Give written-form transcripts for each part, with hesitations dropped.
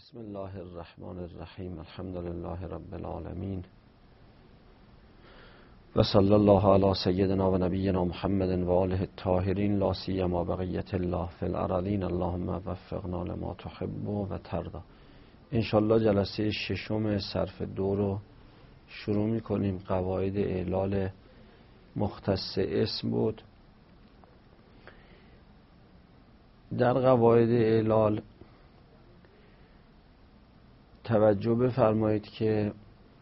بسم الله الرحمن الرحیم. الحمد لله رب العالمین و صلی الله علی سیدنا و نبینا محمد و آله الطاهرین، لا سیما بقیة الله فی الارضین. اللهم وفقنا لما تحب و ترضی. انشالله جلسه ششم صرف دو رو شروع میکنیم. قواعد اعلال مختص اسم بود. در قواعد اعلال توجه بفرمایید که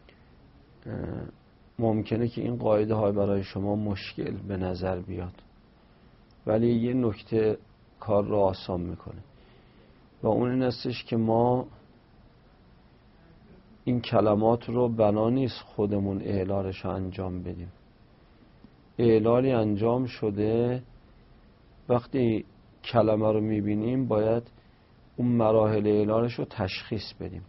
ممکنه که این قاعده های برای شما مشکل به نظر بیاد، ولی یه نکته کار رو آسان میکنه و اون این استش که ما این کلمات رو بنا نیست خودمون اعلالش رو انجام بدیم. اعلالی انجام شده، وقتی کلمه رو میبینیم باید اون مراحل اعلالش رو تشخیص بدیم.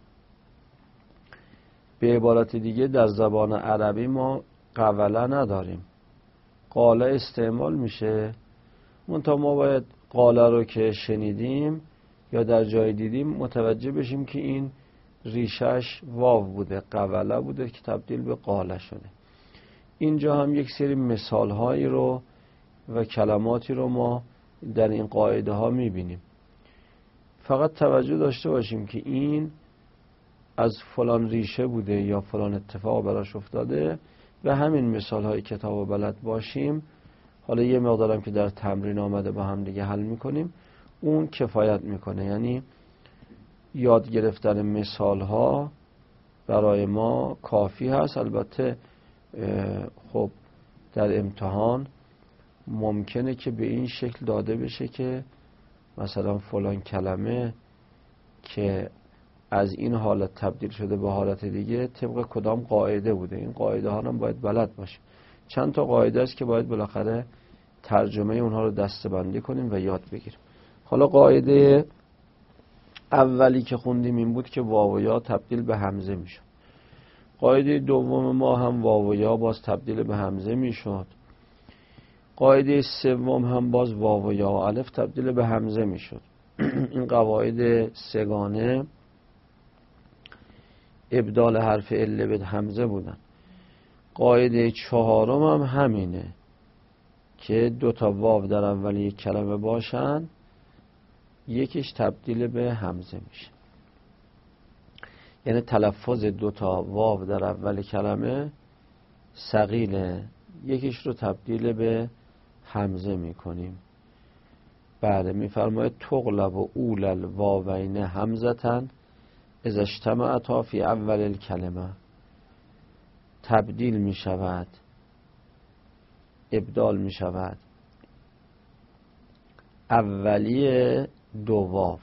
به عبارت دیگه در زبان عربی ما قوله نداریم، قاله استعمال میشه، منتها ما باید قاله رو که شنیدیم یا در جای دیدیم متوجه بشیم که این ریشش واو بوده، قوله بوده که تبدیل به قاله شده. اینجا هم یک سری مثال هایی رو و کلماتی رو ما در این قاعده ها میبینیم. فقط توجه داشته باشیم که این از فلان ریشه بوده یا فلان اتفاق براش افتاده و همین مثال های کتاب و بلد باشیم. حالا یه مقدارم که در تمرین آمده با هم دیگه حل میکنیم، اون کفایت میکنه. یعنی یاد گرفتن مثال ها برای ما کافی هست. البته خب در امتحان ممکنه که به این شکل داده بشه که مثلا فلان کلمه که از این حالت تبدیل شده به حالت دیگه طبق کدام قاعده بوده. این قاعده ها هم باید بلد باشیم. چند تا قاعده است که باید بالاخره ترجمه اونها رو دسته‌بندی کنیم و یاد بگیریم. حالا قاعده اولی که خوندیم این بود که واو و یا تبدیل به همزه میشد. قاعده دوم ما هم واو و یا باز تبدیل به همزه میشد. قاعده سوم هم باز واو و یا و الف تبدیل به همزه میشد. این قواعد سگانه ابدال حرف عله به همزه بودن. قاعده چهارم هم همینه که دو تا واو در اول یک کلمه باشن، یکیش تبدیل به همزه میشه. یعنی تلفظ دو تا واو در اول کلمه ثقیله، یکیش رو تبدیل به همزه میکنیم. بعد میفرماید تغلب و اول الواوین همزتن اذا اجتمعتا فی اول الکلمه. تبدیل می شود، ابدال می شود اولی دو واو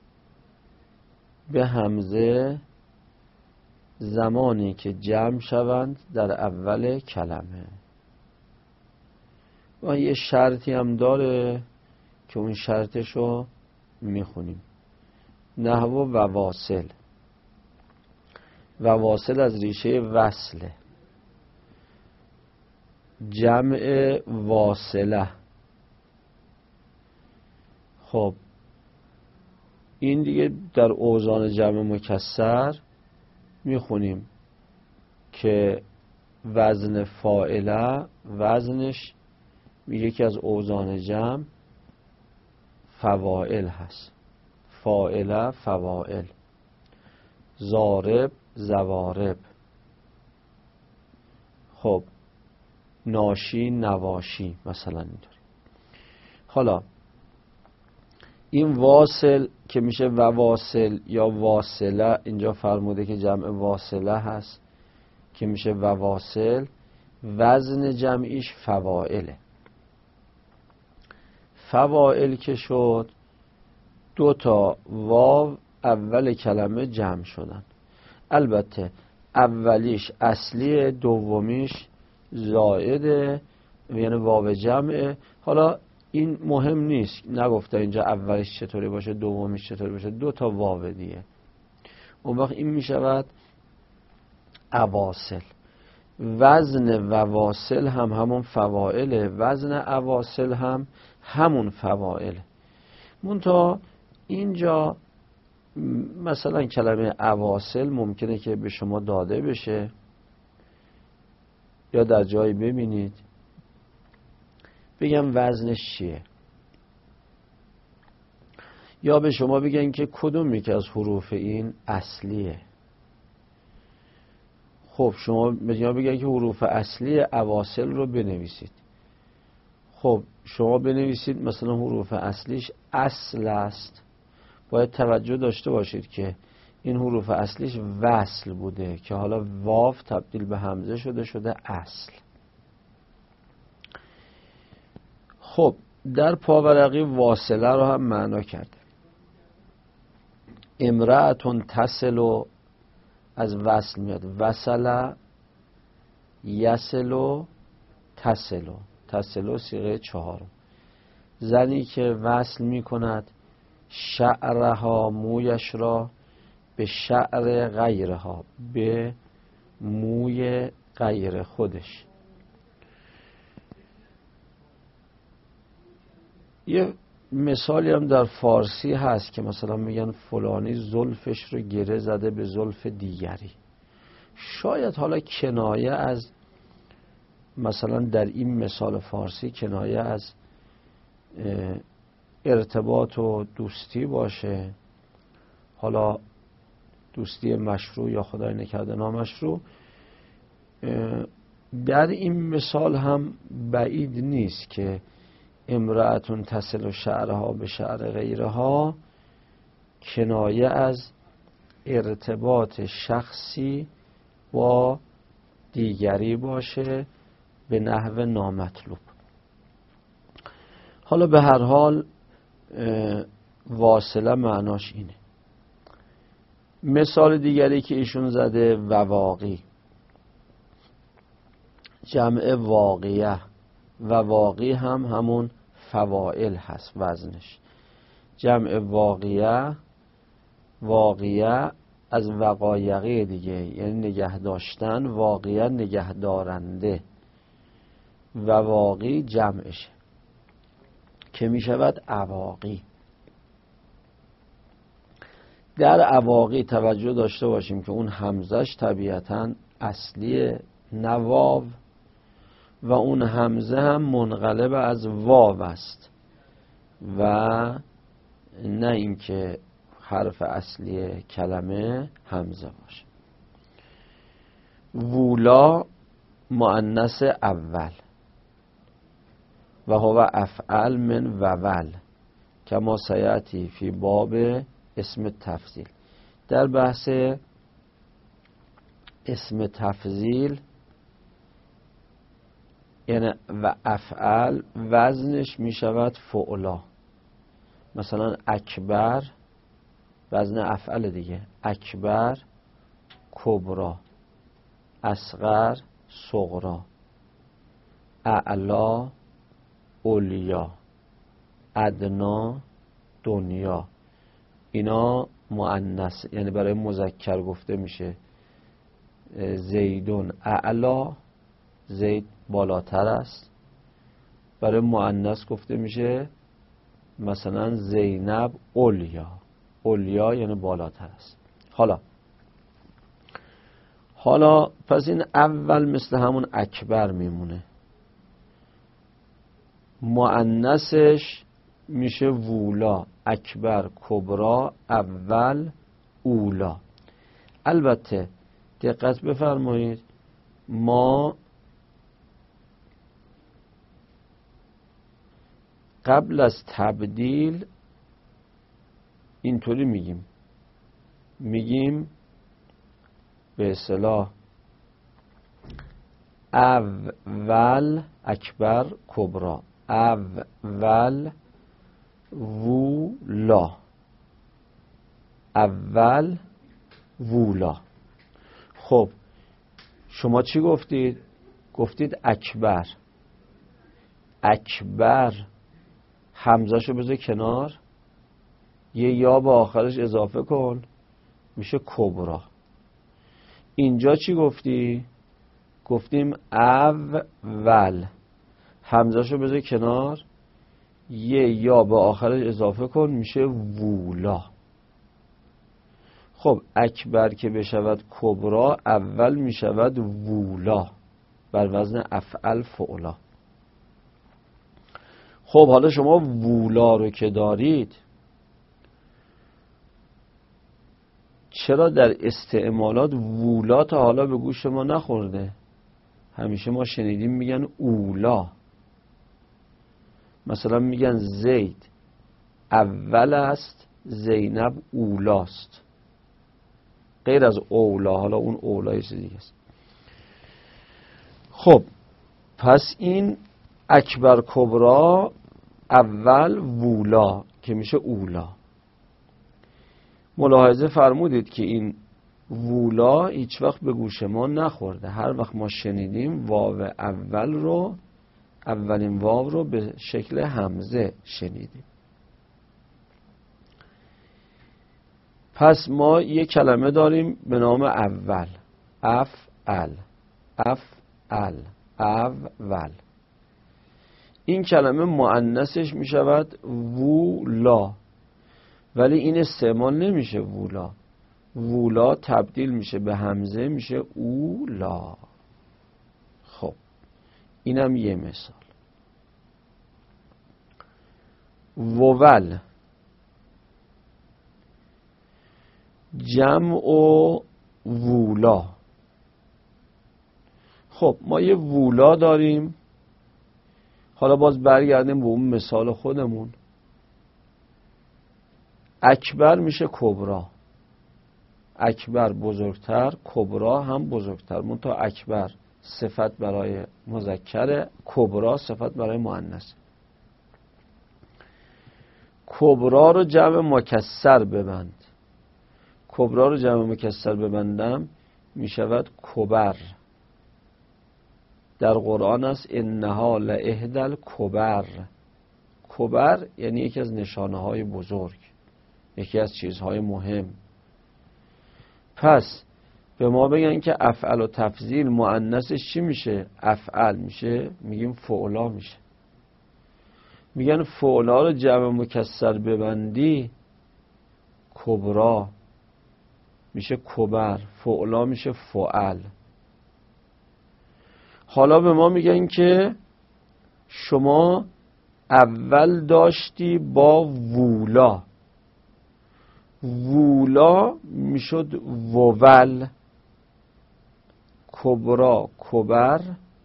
به همزه زمانی که جمع شوند در اول کلمه. و یه شرطی هم داره که اون شرطشو میخونیم. نحو و واصل. و واصل از ریشه وصله، جمع واصله. خب این دیگه در اوزان جمع مکسر میخونیم که وزن فاعله وزنش یکی از اوزان جمع فواعل هست. فاعله فواعل، ضارب زوارب، خب ناشی نواشی مثلا اینطوری. حالا این واصل که میشه و واصل یا واصله، اینجا فرموده که جمع واصله هست که میشه و واصل، وزن جمعیش فواعله. فواعل که شد دو تا واو اول کلمه جمع شدن. البته اولیش اصلی، دومیش زائده، یعنی واو جمعه. حالا این مهم نیست، نگفته اینجا اولیش چطوری باشه دومیش چطوری باشه، دو تا واو دیگه. اون وقت این می شود اواصل. وزن و واصل هم همون فواعله، وزن اواصل هم همون فواعله. منتها اینجا مثلا کلمه اواصل ممکنه که به شما داده بشه یا در جایی ببینید بگم وزنش چیه، یا به شما بگن که کدوم یکی از حروف این اصلیه. خب شما بگن که حروف اصلی اواصل رو بنویسید. خب شما بنویسید مثلا حروف اصلیش اصل است. باید توجه داشته باشید که این حروف اصلیش وصل بوده که حالا واو تبدیل به همزه شده اصل. خب در پاورقی واصله رو هم معنا کرده. امرأتون تصل از وصل میاد، وصل یصل تصل صیغه 4. زنی که وصل میکند شعرها مویش را به شعر غیرها، به موی غیر خودش. یه مثالی هم در فارسی هست که مثلا میگن فلانی زلفش رو گره زده به زلف دیگری. شاید حالا کنایه از مثلا در این مثال فارسی کنایه از ارتباط و دوستی باشه، حالا دوستی مشروع یا خدای نکرده نامشروع. در این مثال هم بعید نیست که امرأتون تصل شعرها به شعر غیرها کنایه از ارتباط شخصی با دیگری باشه به نحو نامطلوب. حالا به هر حال واصله معناش اینه. مثال دیگری که ایشون زده وواقی، جمع واقعه، و واقعی هم همون فواعل هست وزنش. جمع واقعه از وقایقی دیگه، یعنی نگه داشتن، واقعه نگه دارنده، و واقعی جمعشه که می شود اواقی. در اواقی توجه داشته باشیم که اون همزش طبیعتاً اصلی نواو و اون همزه هم منقلب از واو است و نه اینکه حرف اصلی کلمه همزه باشه. وولا مؤنث اول و هو افعل من وول کما سیاتی فی باب اسم تفضیل. در بحث اسم تفضیل یعنی و افعل وزنش می شود فعلا. مثلا اکبر وزن افعل دیگه، اکبر کبرا، اصغر صغرا، اعلا اولیا، ادنا دنیا. اینا مؤنث یعنی برای مذکر گفته میشه زیدون اعلا، زید بالاتر است. برای مؤنث گفته میشه مثلا زینب اولیا، اولیا یعنی بالاتر است. حالا پس این اول مثل همون اکبر میمونه، مؤنثش میشه وولا، اکبر کبرا، اول اولا. البته دقت بفرمایید ما قبل از تبدیل اینطوری میگیم به اصطلاح اول اکبر کبرا، اول وولا، اول وولا. خب شما چی گفتید؟ گفتید اکبر. اکبر همزه‌شو بذار کنار، یه یا به آخرش اضافه کن، میشه کبرا. اینجا چی گفتی؟ گفتیم اول، همزه‌شو بذار کنار، یه یا به آخرش اضافه کن، میشه وولا. خب اکبر که بشود کبرا اول می شود وولا بر وزن افعل فعلا. خب حالا شما وولا رو که دارید، چرا در استعمالات وولا تا حالا به گوش ما نخورده؟ همیشه ما شنیدیم میگن اولا. مثلا میگن زید اول است، زینب اولاست، غیر از اولا. حالا اون اولای چیز دیگه است. خب پس این اکبر کبرا اول وولا که میشه اولا. ملاحظه فرمودید که این وولا هیچ وقت به گوش ما نخورده. هر وقت ما شنیدیم واو اول رو، اولین واو رو به شکل همزه شنیدیم. پس ما یک کلمه داریم به نام اول، افعل، افعل، اول. این کلمه مؤنثش می شود وولا، ولی این استعمال نمیشه وولا. وولا تبدیل میشه به همزه، میشه اولا. خب اینم یه مثال. وول جمع و وولا. خب ما یه وولا داریم. حالا باز برگردیم به اون مثال خودمون. اکبر میشه کبرا. اکبر بزرگتر، کبرا هم بزرگتر. منتها اکبر صفت برای مذکر، کبرا صفت برای مؤنث. کبرا رو جمع مکسر ببند. کبرا رو جمع مکسر ببندم میشود کبر. در قرآن است انها لاحدی الکبر. کبر یعنی یکی از نشانه های بزرگ، یکی از چیزهای مهم. پس به ما بگن که افعل و تفضیل مؤنثش چی میشه؟ افعل میشه، میگیم فعلا میشه. میگن فعلا رو جمع مکسر ببندی کبرا میشه کبر، فعلا میشه فعل. حالا به ما میگن که شما اول داشتی با وولا، وولا میشد وول، کبرا کبر،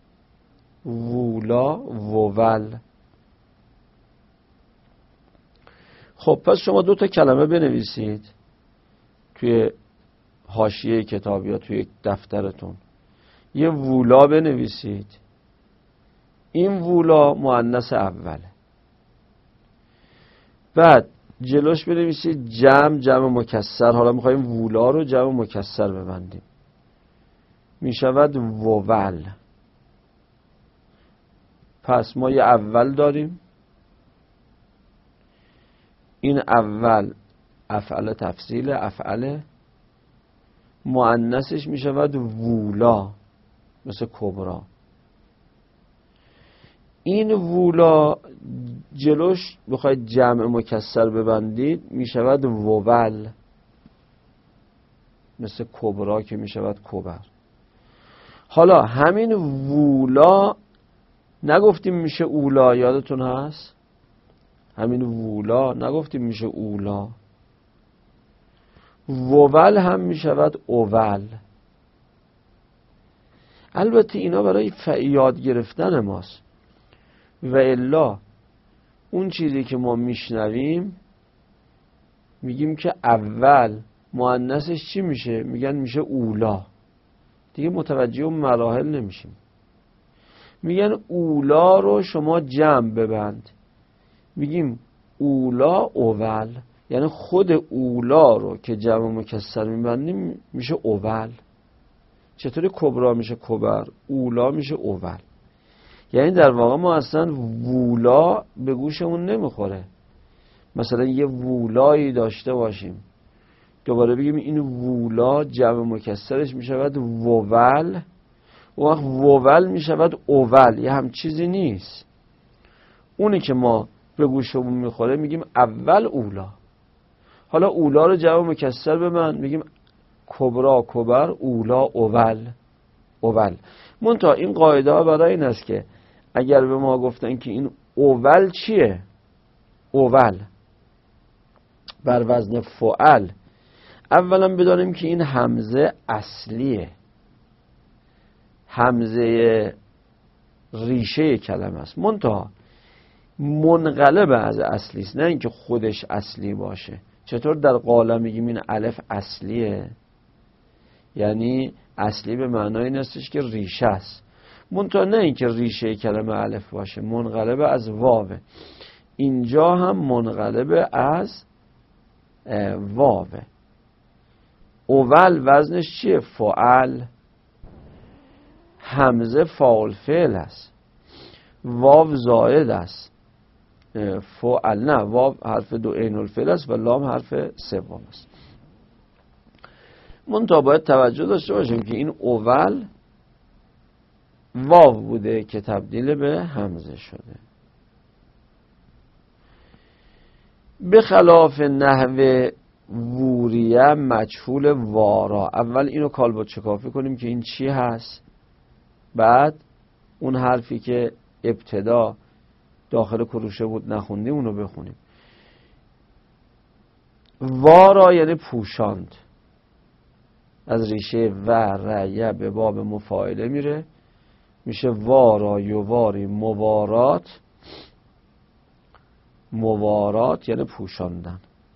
وولا وول. خب پس شما دو تا کلمه بنویسید توی حاشیه کتاب یا توی دفترتون. یه وولا بنویسید. این وولا مؤنث اوله. بعد جلوش بنویسید جمع مکسر. حالا میخوایم وولا رو جمع مکسر ببندیم، میشود وول. پس ما یه اول داریم. این اول افعل تفضیل، افعل مؤنثش میشود وولا، مثل کبرا. این وولا جلوش بخواید جمع مکسر ببندید میشود وول، مثل کبرا که میشود کبر. حالا همین وولا نگفتیم میشه اولا، یادتون هست؟ همین وولا نگفتیم میشه اولا. وول هم میشود اول. البته اینا برای یاد گرفتن ماست، و الا اون چیزی که ما میشنویم میگیم که اول مؤنثش چی میشه؟ میگن میشه اولا. دیگه متوجه اون مراحل نمیشیم. میگن اولا رو شما جمع ببند، میگیم اولا اول. یعنی خود اولا رو که جمع مکسر میبندیم میشه اول. چطوری کبرا میشه کبر، اولا میشه اول؟ یعنی در واقع ما اصلا وولا به گوشمون نمیخوره. مثلا یه وولایی داشته باشیم، دوباره بگیم این وولا جمع مکسرش میشود وول، و وقت وول میشود اول. یه هم چیزی نیست. اونی که ما به گوشمون میخوره میگیم اول اولا. حالا اولا رو جمع مکسر به من میگیم کبرا کبر، اولا اول. منتها این قاعده ها برای این است که اگر به ما گفتن که این اول چیه، اول بر وزن فعل، اولا بدانیم که این همزه اصلیه، همزه ریشه کلمه است، منتها منقلب از اصلی است، نه اینکه خودش اصلی باشه. چطور در قاله میگیم این الف اصلیه؟ یعنی اصلی به معنای این استش که ریشه است، منتها نه اینکه ریشه کلمه الف باشه، منقلب از واوه. اینجا هم منقلب از واوه. اول وزنش چیه؟ فعل. همزه فاعل فعل است، واو زائد است. فعل نه، واو حرف دو عین الفعل است و لام حرف سوم است. منتها باید توجه داشته باشیم که این اول واو بوده که تبدیل به همزه شده. به خلاف نحو ووریه مجهول وارا. اول اینو کالبد شکافی کنیم که این چی هست، بعد اون حرفی که ابتدا داخل کروشه بود نخوندیم اونو بخونیم. وارا یعنی پوشاند، از ریشه و ریه به باب مفاعله میره، میشه وارا یواری موارات. موارات یعنی پوشاندن.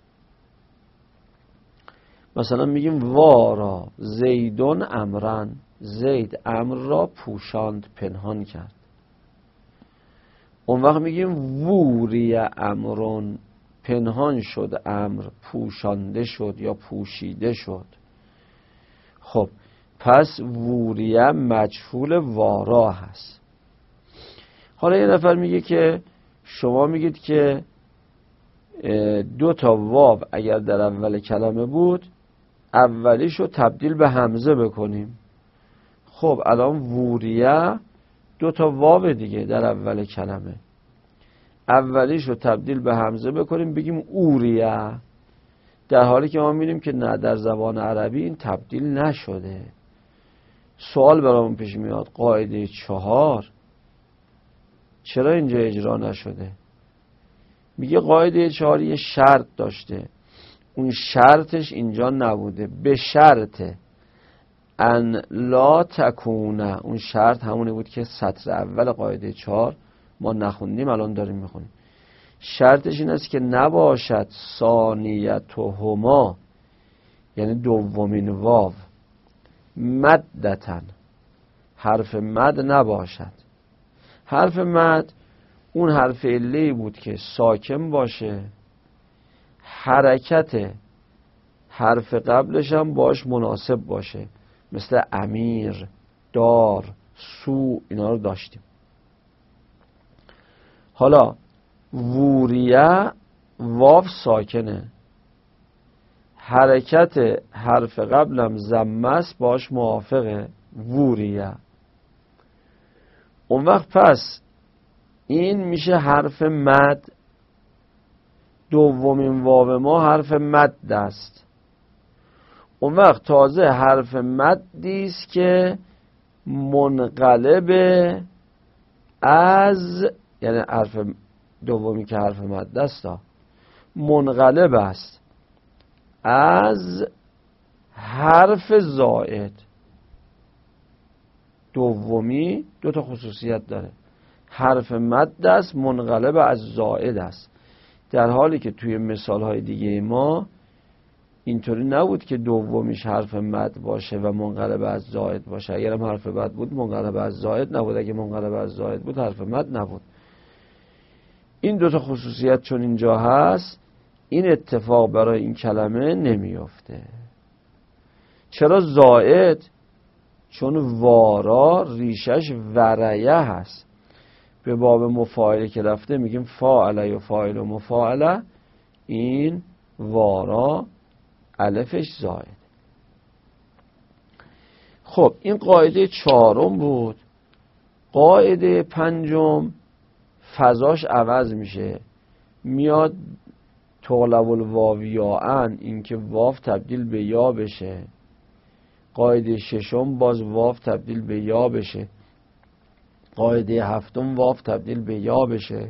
مثلا میگیم وارا زیدون امرن، زید امر را پوشاند، پنهان کرد. اون وقت میگیم ووری امرون، پنهان شد امر، پوشانده شد یا پوشیده شد. خب پس ووریه مجهول وارا هست. حالا یه نفر میگه که شما میگید که دو تا واو اگر در اول کلمه بود اولیشو تبدیل به همزه بکنیم. خب الان ووریه دو تا واو دیگه در اول کلمه، اولیشو تبدیل به همزه بکنیم بگیم اوریه، در حالی که ما می‌بینیم که نه، در زبان عربی این تبدیل نشده. سوال برامون پیش میاد، قاعده 4 چرا اینجا اجرا نشده؟ میگه قاعده 4 یه شرط داشته، اون شرطش اینجا نبوده. به شرط ان لا تکونه، اون شرط همونه بود که سطر اول قاعده 4 ما نخوندیم، الان داریم میخونیم. شرطش این است که نباشد ثانیتهما، یعنی دومین واو، مدتن، حرف مد نباشد. حرف مد اون حرف علی بود که ساکن باشه، حرکت حرف قبلش هم باش مناسب باشه، مثل امیر، دار، سو، اینا رو داشتیم. حالا ووریه واو ساکنه، حرکت حرف قبلم ضمه است، باش موافقه، ووریه. اون وقت پس این میشه حرف مد، دومین واو ما حرف مد است. اون وقت تازه حرف مدی است که منقلب از، یعنی حرف دومی که حرف مد است منقلب است از حرف زائد. دومی دو تا خصوصیت داره، حرف مد است، منقلب از زائد است، در حالی که توی مثالهای دیگه ما اینطوری نبود که دومیش حرف مد باشه و منقلب از زائد باشه. اگر هم حرف مد بود منقلب از زائد نبود، اگه منقلب از زائد بود حرف مد نبود. این دو تا خصوصیت چون اینجا هست، این اتفاق برای این کلمه نمیافته. چرا زائد؟ چون وارا ریشش وریه هست، به باب مفاعله که رفته میگیم فاعله و فاعل و مفاعله، این وارا الفش زائد. خب این قاعده 4 بود. قاعده 5 فضاش عوض میشه، میاد تغلب الواو یاءن، این که واو تبدیل به یا بشه. قاعده ششم باز واو تبدیل به یا بشه. قاعده هفتم واو تبدیل به یا بشه.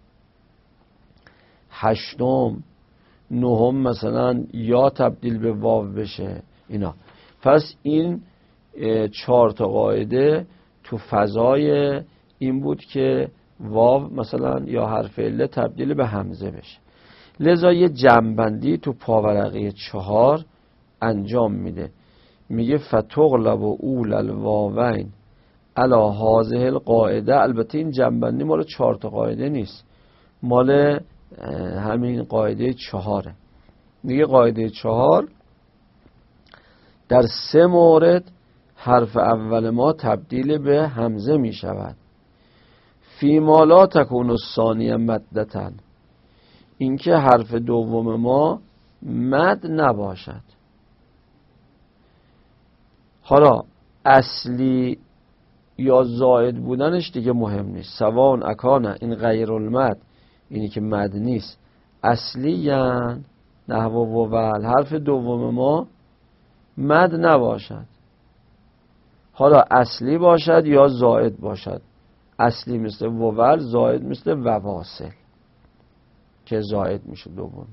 هشتم نهم مثلا یا تبدیل به واو بشه. اینا پس این 4 تا قاعده تو فضای این بود که واو مثلا یا حرف عله تبدیل به همزه بشه. لذا یه جمع‌بندی تو پاورقی 4 انجام میده، میگه فتغلب و اول الواوین علی هذه القاعده. البته این جمع‌بندی مال 4 تا قاعده نیست، مال همین قاعده 4. میگه قاعده 4 در 3 مورد حرف اول ما تبدیل به همزه می شود. فی ما لا تکون الثانیه مدتن، اینکه حرف دوم ما مد نباشد. حالا اصلی یا زائد بودنش دیگه مهم نیست. سواء اکان این غیر المد، اینی که مد نیست، اصلی یعنی نحو وول، حرف دوم ما مد نباشد. حالا اصلی باشد یا زائد باشد. اصلی مثل وول، زائد مثل وواصل که زائد میشه دوم.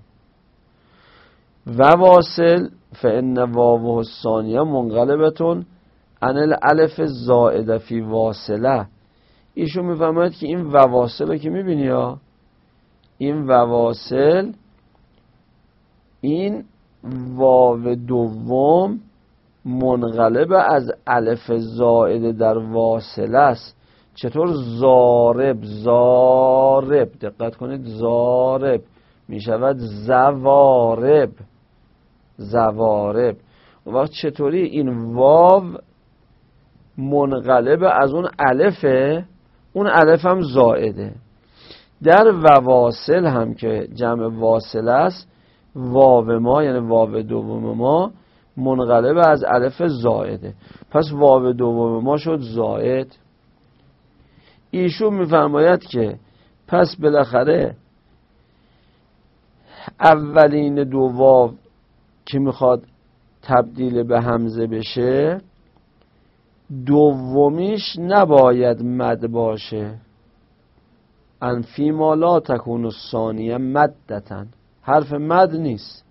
وواصل فان واو الثانیه منقلبتون عن الالف الزائده فی واصله. ایشون میفهمد که این وواصل رو که میبینی ها، این وواصل، این واو دوم منقلب از الف زائده در واصله است. چطور؟ زارب، زارب، دقت کنید، زارب می شود زوارب، زوارب. اون وقت چطوری این واو منقلب از اون الفه، اون الف هم زائده. در وواصل هم که جمع واصل است، واو ما یعنی واو دوم ما منقلب از الف زائده، پس واو دوم ما شد زائد. ایشون میفرماید که پس بالاخره اولین دو واو که میخواد تبدیل به همزه بشه، دومیش نباید مد باشه. ان فی ما لا تکون الثانیه مدتن، حرف مد نیست.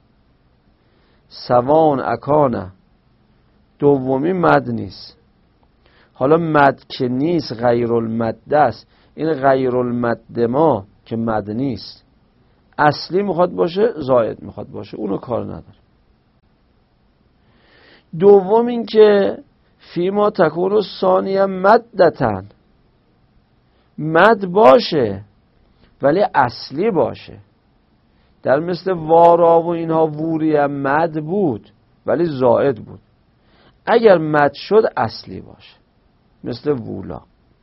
سواء اکانه، دومی مد نیست. حالا مد که نیست، غیر المد است. این غیر المد ما که مد نیست، اصلی میخواد باشه، زائد میخواد باشه، اونو کار نداره. دوم این که فی ما تکون الثانیه مدتن، مد باشه ولی اصلی باشه. در مثل وارا و اینها ووریه مد بود ولی زائد بود. اگر مد شد اصلی باشه مثل وولا،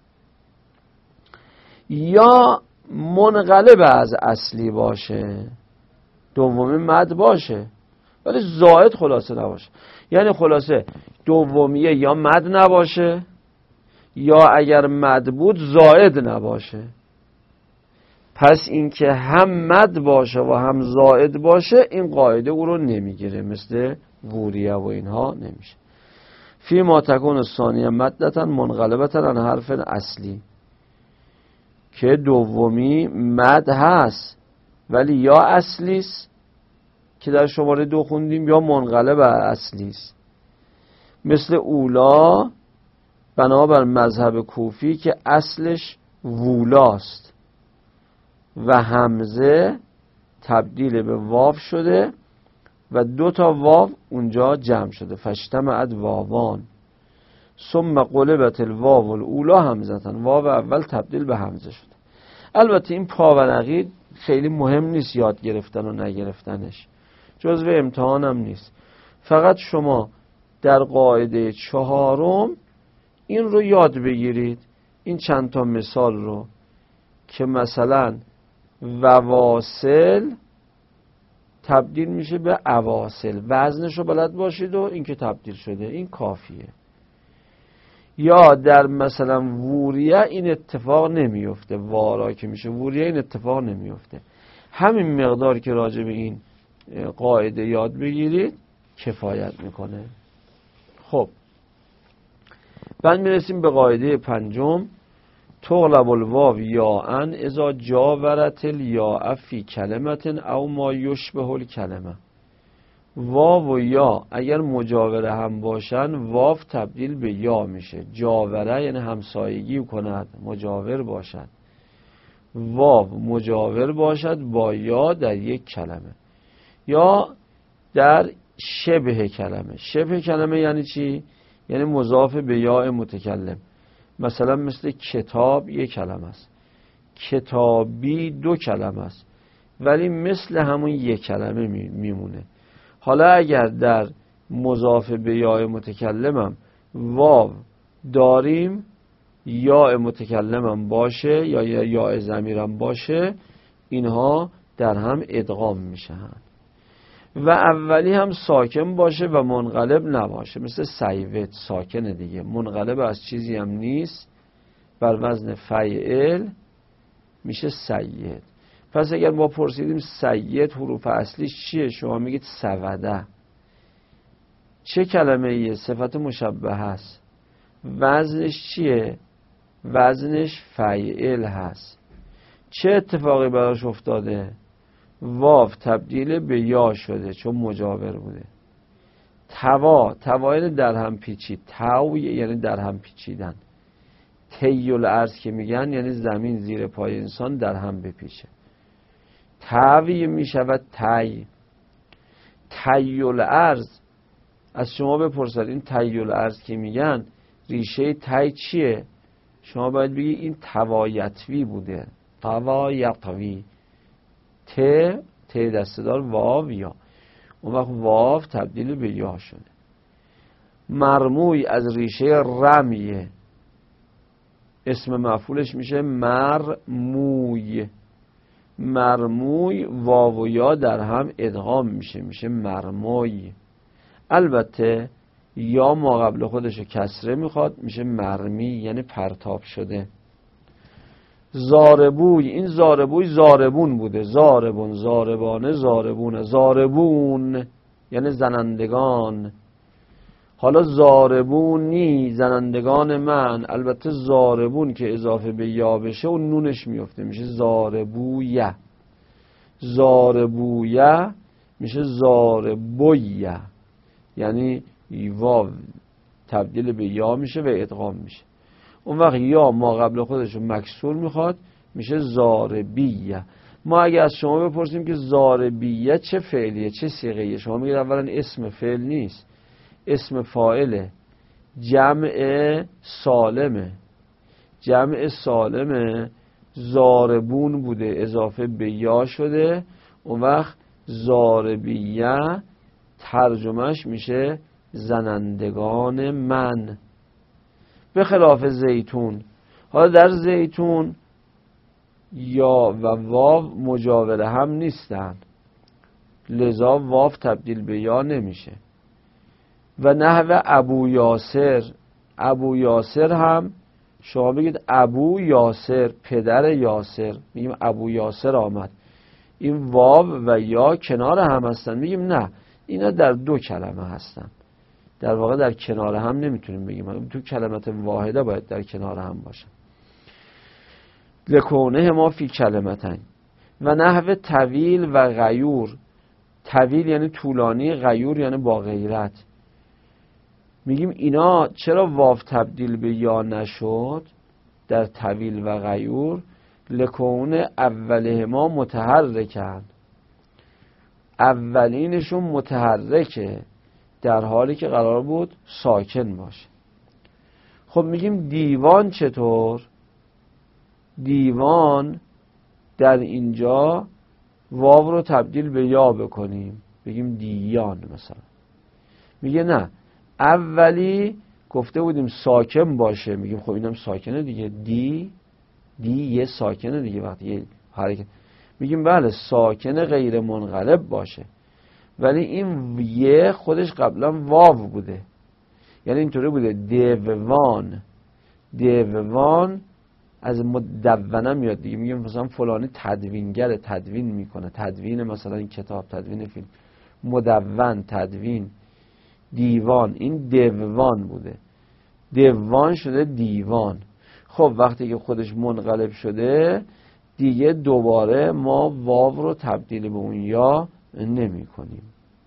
یا منقلب از اصلی باشه، دومی مد باشه ولی زائد خلاصه نباشه. یعنی خلاصه دومیه یا مد نباشه، یا اگر مد بود زائد نباشه. پس این که هم مد باشه و هم زائد باشه، این قاعده او رو نمیگیره، مثل ووریه و اینها نمیشه. فی ما تکون الثانیه مدتن منقلبتن عن حرف اصلی، که دومی مد هست ولی یا اصلیست که در شماره 2 خوندیم، یا منقلب اصلیست. مثل اولا بنابر مذهب کوفی که اصلش وولاست و همزه تبدیل به واو شده و 2 تا واو اونجا جمع شده، فاجتمعت واوان ثم قلبت الواو الاولا همزتن، واو اول تبدیل به همزه شده. البته این پا و نقید خیلی مهم نیست یاد گرفتن و نگرفتنش، جزو امتحان هم نیست. فقط شما در قاعده 4 این رو یاد بگیرید، این چند تا مثال رو، که مثلا وواصل تبدیل میشه به اواصل، وزنش رو بلد باشید و این که تبدیل شده، این کافیه. یا در مثلا ووریه این اتفاق نمیفته، وارا که میشه ووریه این اتفاق نمیفته. همین مقدار که راجع به این قاعده یاد بگیرید کفایت میکنه. خب بعد میرسیم به قاعده پنجم. تغلب الواو یا ان اذا جاورت الیا فی کلمت او ما یشبه الکلمه. واو و یا اگر مجاوره هم باشن واو تبدیل به یا میشه. جاوره یعنی همسایگی کند، مجاور باشد. واو مجاور باشد با یا در یک کلمه یا در شبه کلمه. شبه کلمه یعنی چی؟ یعنی مضاف به یا متکلم. مثلا مثل کتاب یک کلمه است، کتابی دو کلمه است، ولی مثل همون یک کلمه میمونه. حالا اگر در مضاف به یا متکلمم واو داریم، یا متکلمم باشه یا یا ضمیرم باشه، اینها در هم ادغام میشن. و اولی هم ساکن باشه و منقلب نباشه، مثل سیوت ساکنه دیگه، منقلب از چیزی هم نیست، بر وزن فعل میشه سید. پس اگر ما پرسیدیم سید حروف اصلیش چیه، شما میگید سوده. چه کلمه ایه؟ صفت مشبه هست. وزنش چیه؟ وزنش فعل هست. چه اتفاقی براش افتاده؟ واو تبدیل به یا شده چون مجاور بوده. توا یعنی در هم پیچید. تو یعنی در هم پیچیدن. تیل ارض که میگن یعنی زمین زیر پای انسان در هم بپیچه. توی میشود تی. تیل ارض از شما بپرسد این تیل ارض که میگن ریشه تی چیه؟ شما باید بگی این توایتوی بوده. توایتوی. ت دسته‌دار واو یا. اون وقت واو تبدیل به یا شده. مرموی از ریشه رمیه، اسم مفعولش میشه مرموی. مرموی واو و یا در هم ادغام میشه مرموی. البته یا ما قبل خودشو کسره میخواد، میشه مرمی یعنی پرتاب شده. زاربوی، این زاربوی زاربون بوده. زاربون، زاربانه، زاربونه. زاربون یعنی زنندگان. حالا زاربونی زنندگان من. البته زاربون که اضافه به یا بشه و نونش میفته میشه زاربویه. زاربویه میشه زاربویه، یعنی واو تبدیل به یا میشه و ادغام میشه. اون وقت یا ما قبل خودش رو مکسور میخواد، میشه زاربیه. ما اگه از شما بپرسیم که زاربیه چه فعلیه چه صیغه‌ایه، شما میگید اولا اسم فعل نیست، اسم فاعله، جمع سالمه. جمع سالمه، زاربون بوده اضافه به یا شده. اون وقت زاربیه ترجمهش میشه زنندگان من. به خلاف زیتون. حالا در زیتون یا و واو مجاوره هم نیستن، لذا واو تبدیل به یا نمیشه. و نحو ابو یاسر. ابو یاسر هم شما بگید ابو یاسر پدر یاسر، میگیم ابو یاسر آمد. این واو و یا کنار هم هستن، میگیم نه اینا در دو کلمه هستن. در واقع در کنار هم نمیتونیم بگیم، تو کلمت واحده باید در کنار هم باشن. لکونه ما فی کلمتن. و نحو طویل و غیور. طویل یعنی طولانی، غیور یعنی با غیرت. میگیم اینا چرا واو تبدیل به یا نشد در طویل و غیور؟ لکونه اوله ما متحرکن. اولینشون متحرکه در حالی که قرار بود ساکن باشه. خب میگیم دیوان چطور؟ دیوان در اینجا واو رو تبدیل به یا بکنیم، بگیم دیان مثلا. میگه نه، اولی گفته بودیم ساکن باشه، میگیم خب اینم ساکنه دیگه. دی یه ساکنه دیگه وقتی یه حرکت. میگیم بله ساکن غیر منقلب باشه، ولی این یه خودش قبلا واو بوده، یعنی اینطوری بوده دوان. دوان از مدونه میاد دیگه، میگه مثلا فلانی تدوینگره، تدوین میکنه، تدوین مثلا این کتاب، تدوین فیلم. مدون، تدوین. دیوان، این دوان بوده، دوان شده دیوان. خب وقتی که خودش منقلب شده دیگه دوباره ما واو رو تبدیل به اون یا نمی کنیم.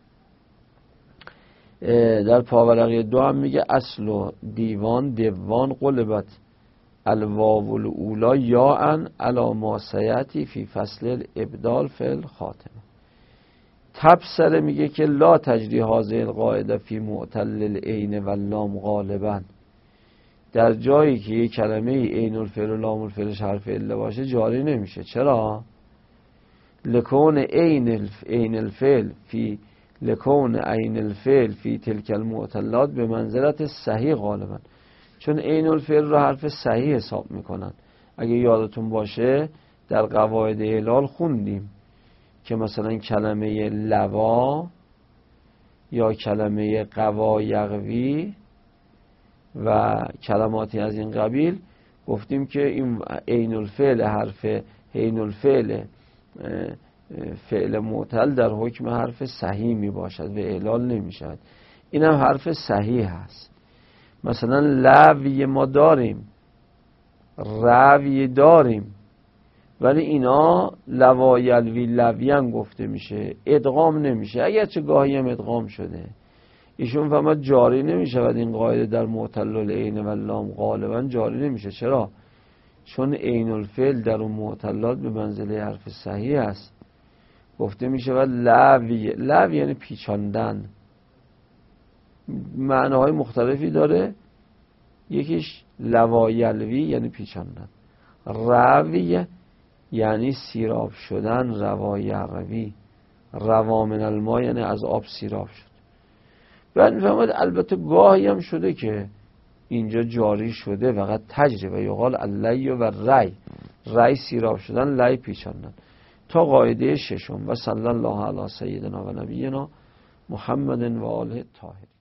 در پاورقی 2 هم میگه اصل و دیوان دوان قلبت الواو الاولا یا ان علی ما سیاتی فی فصل الابدال فی الخاتمه. تبصره میگه که لا تجری هذه القاعده فی معتل العین و اللام غالبا. در جایی که یک کلمه عین الفعل و لام الفعلش حرف عله باشه جاری نمیشه. چرا؟ لکون عین الفعل فی لکون عین الفعل فی تلک المعتلات به منزلت صحیح غالبا. چون عین الفعل رو حرف صحیح حساب میکنن. اگه یادتون باشه در قواعد اعلال خوندیم که مثلا کلمه لوا یا کلمه قوا یغوی و کلماتی از این قبیل گفتیم که این عین الفعل حرف عین الفعل فعل معتل در حکم حرف صحیح می باشد و اعلال نمی شود. این هم حرف صحیح هست. مثلا لوی ما داریم، روی داریم، ولی اینا لوایلوی لویان گفته میشه، ادغام نمیشه، اگرچه گاهی هم ادغام شده. ایشون فهمد جاری نمیشه و این قاعده در معتل العین و اللام غالبا جاری نمیشه. چرا؟ چون عین الفعل در اون معتلات به منزله حرف صحیح است. گفته میشه و لوی یعنی پیچاندن، معناهای مختلفی داره. یکیش لوایلوی یعنی پیچاندن، روی یعنی سیراب شدن، روایروی، روا من الماء یعنی از آب سیراب شد. بعد میفهمد البته گاهی هم شده که اینجا جاری شده فقط تجربه یقال اللی و ری سیراب شدن، لی پیچاندن. تا قاعده 6 و صلی الله علی سیدنا و نبینا محمد و آله طاهرین.